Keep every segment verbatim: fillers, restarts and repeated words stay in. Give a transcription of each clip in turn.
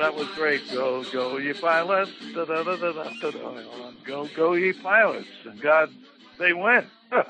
that was great. Go, go, ye pilots. Da, da, da, da, da, da, da. Go, go, ye pilots. And God, they went.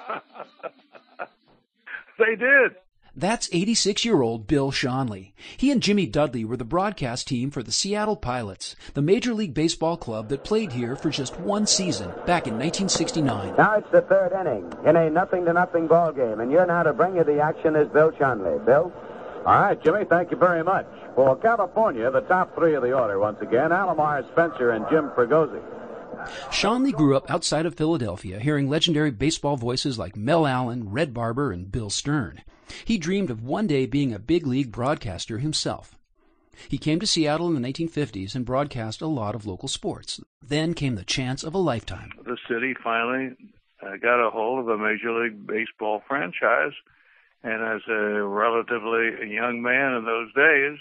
They did. That's eighty-six-year-old Bill Schonely. He and Jimmy Dudley were the broadcast team for the Seattle Pilots, the Major League Baseball club that played here for just one season back in nineteen sixty-nine. Now it's the third inning in a nothing-to-nothing ball game, and here now to bring you the action is Bill Schonely. Bill? All right, Jimmy, thank you very much. For California, the top three of the order once again, Alomar Spencer and Jim Fregosi. Schonely grew up outside of Philadelphia, hearing legendary baseball voices like Mel Allen, Red Barber, and Bill Stern. He dreamed of one day being a big league broadcaster himself. He came to Seattle in the nineteen fifties and broadcast a lot of local sports. Then came the chance of a lifetime. The city finally uh, got a hold of a Major League Baseball franchise, and as a relatively young man in those days,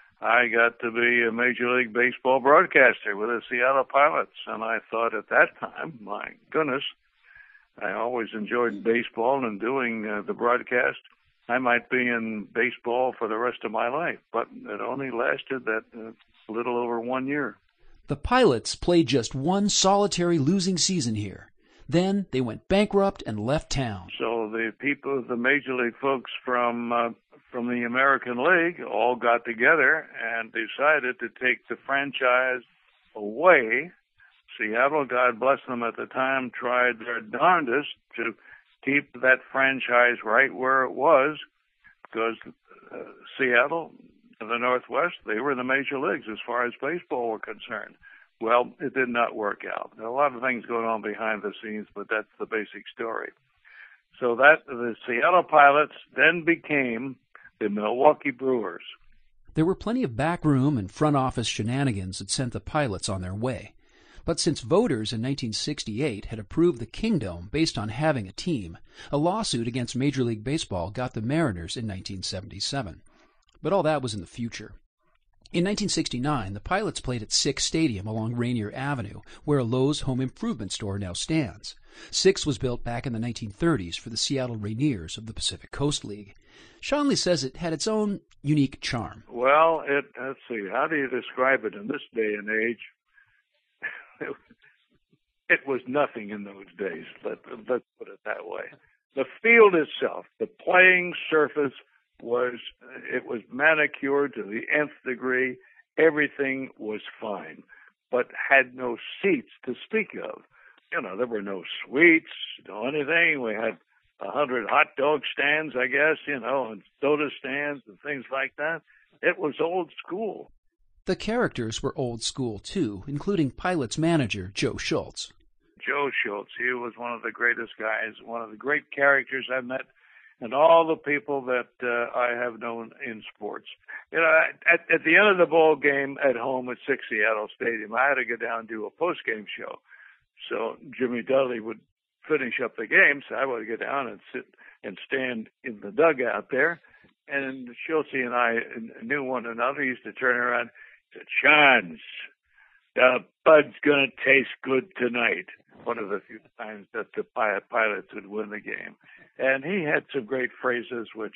I got to be a Major League Baseball broadcaster with the Seattle Pilots. And I thought at that time, my goodness, I always enjoyed baseball and doing uh, the broadcast. I might be in baseball for the rest of my life, but it only lasted that uh, little over one year. The Pilots played just one solitary losing season here. Then they went bankrupt and left town. So the people, the Major League folks from uh, from the American League all got together and decided to take the franchise away. Seattle, God bless them at the time, tried their darndest to keep that franchise right where it was, because uh, Seattle and the Northwest, they were in the major leagues as far as baseball were concerned. Well, it did not work out. There are a lot of things going on behind the scenes, but that's the basic story. So that the Seattle Pilots then became the Milwaukee Brewers. There were plenty of backroom and front office shenanigans that sent the Pilots on their way. But since voters in nineteen sixty-eight had approved the Kingdome based on having a team, a lawsuit against Major League Baseball got the Mariners in nineteen seventy-seven. But all that was in the future. In nineteen sixty-nine, the Pilots played at Six Stadium along Rainier Avenue, where a Lowe's home improvement store now stands. Six was built back in the nineteen thirties for the Seattle Rainiers of the Pacific Coast League. Schonely says it had its own unique charm. Well, it, let's see, how do you describe it in this day and age? It was nothing in those days, let, let's put it that way. The field itself, the playing surface, was it was manicured to the nth degree. Everything was fine, but had no seats to speak of. You know, there were no suites, no anything. We had a hundred hot dog stands, I guess, you know, and soda stands and things like that. It was old school. The characters were old school, too, including Pilots manager Joe Schultz. Joe Schultz, he was one of the greatest guys, one of the great characters I've met, and all the people that uh, I have known in sports. You know, at, at the end of the ball game at home at Six Seattle Stadium, I had to go down and do a post-game show. So Jimmy Dudley would finish up the game, so I would go down and sit and stand in the dugout there. And Schultz and I knew one another. He used to turn around. Said, Shans, the Bud's going to taste good tonight. One of the few times that the Pilots would win the game. And he had some great phrases, which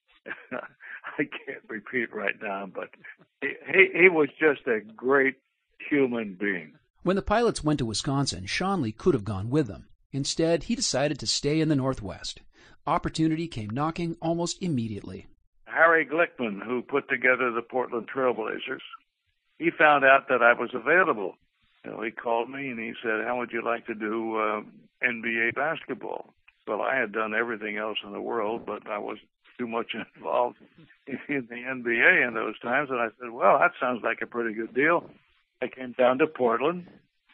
I can't repeat right now, but he, he, he was just a great human being. When the Pilots went to Wisconsin, Schonely could have gone with them. Instead, he decided to stay in the Northwest. Opportunity came knocking almost immediately. Harry Glickman, who put together the Portland Trailblazers, he found out that I was available. You know, he called me and he said, how would you like to do uh, N B A basketball? Well, I had done everything else in the world, but I wasn't too much involved in the N B A in those times. And I said, well, that sounds like a pretty good deal. I came down to Portland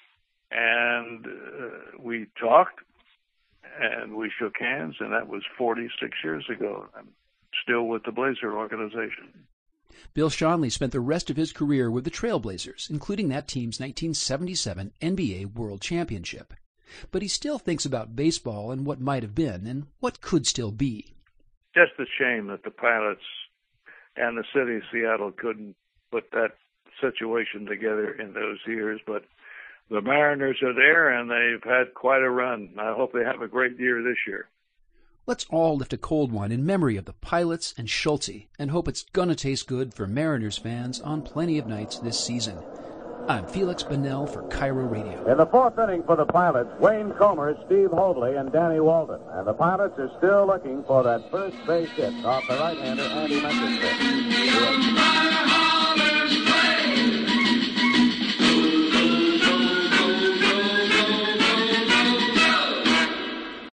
and uh, we talked and we shook hands, and that was forty-six years ago. I'm still with the Blazer organization. Bill Schonely spent the rest of his career with the Trailblazers, including that team's nineteen seventy-seven N B A World Championship. But he still thinks about baseball and what might have been and what could still be. Just a shame that the Pilots and the city of Seattle couldn't put that situation together in those years, but the Mariners are there and they've had quite a run. I hope they have a great year this year. Let's all lift a cold one in memory of the Pilots and Schulte and hope it's gonna taste good for Mariners fans on plenty of nights this season. I'm Felix Bonnell for Cairo Radio. In the fourth inning for the Pilots, Wayne Comer, Steve Hoadley, and Danny Walden. And the Pilots are still looking for that first base hit off the right-hander, Andy Mendelsohn.